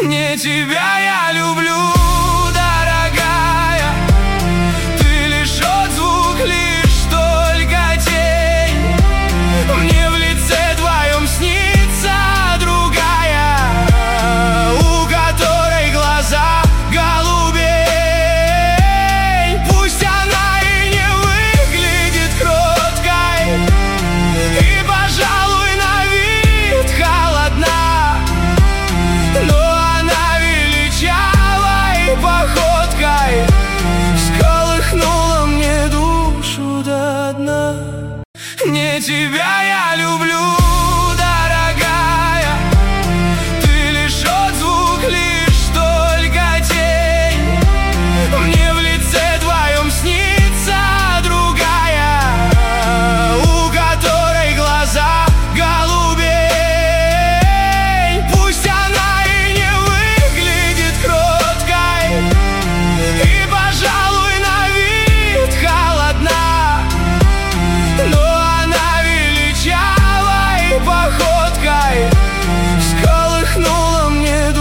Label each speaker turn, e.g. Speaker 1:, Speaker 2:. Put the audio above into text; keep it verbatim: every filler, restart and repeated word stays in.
Speaker 1: Не тебя я люблю, дорогая, ты лишь отзвук, лишь только тень. Мне в лице твоем снится другая, у которой глаза голубей. Пусть она и не выглядит кроткой, и, пожалуй, на вид холодна, но походкой всколыхнула мне душу до дна. Не тебя